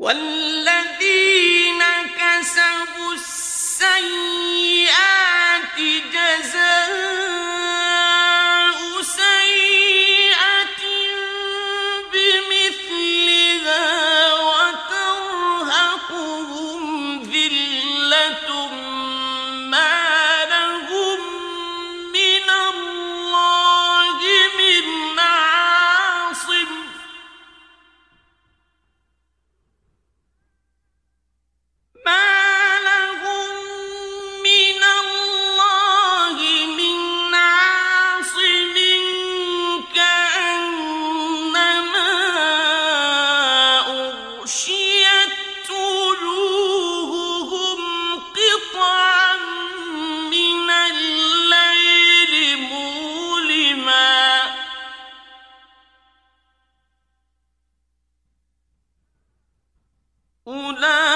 وَالَّذِينَ كَسَبُوا السَّيِّئَاتِ جَزَاءُ سَيِّئَةٍ بِمِثْلِهَا وَتَرْهَقُهُمْ ذِلَّةٌ مَّا لَهُم مِّنَ اللَّهِ مِنْ عَاصِمٍ كَأَنَّمَا أُغْشِيَتْ وُجُوهُهُمْ قِطَعًا مِّنَ اللَّيْلِ مُظْلِمًا أُولَٰئِكَ